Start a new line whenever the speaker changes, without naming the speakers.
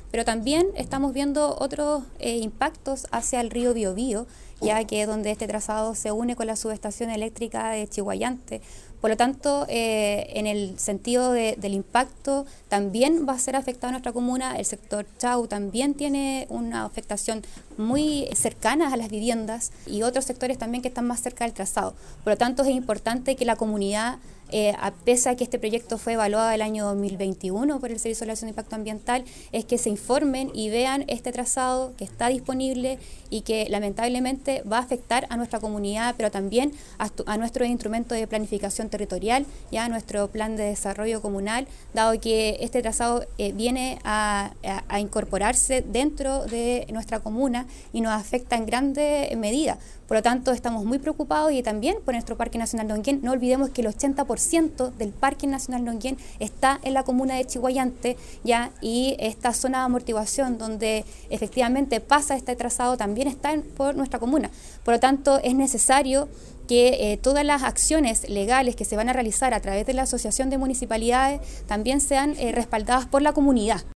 pero también estamos viendo otros impactos hacia el río Biobío, ya que es donde este trazado se une con la subestación eléctrica de Chiguayante. Por lo tanto, en el sentido del impacto, también va a ser afectado nuestra comuna. El sector Chau también tiene una afectación muy cercana a las viviendas y otros sectores también que están más cerca del trazado. Por lo tanto, es importante que la comunidad, a pesar de que este proyecto fue evaluado el año 2021 por el Servicio de Evaluación de Impacto Ambiental, es que se informen y vean este trazado que está disponible y que lamentablemente va a afectar a nuestra comunidad, pero también a nuestro instrumento de planificación territorial, ya a nuestro plan de desarrollo comunal, dado que este trazado viene a incorporarse dentro de nuestra comuna y nos afecta en grande medida. Por lo tanto, estamos muy preocupados y también por nuestro Parque Nacional Longuén. No olvidemos que el 80% del Parque Nacional Longuén está en la comuna de Chiguayante, ¿ya? Y esta zona de amortiguación donde efectivamente pasa este trazado también está por nuestra comuna. Por lo tanto, es necesario que todas las acciones legales que se van a realizar a través de la Asociación de Municipalidades también sean respaldadas por la comunidad.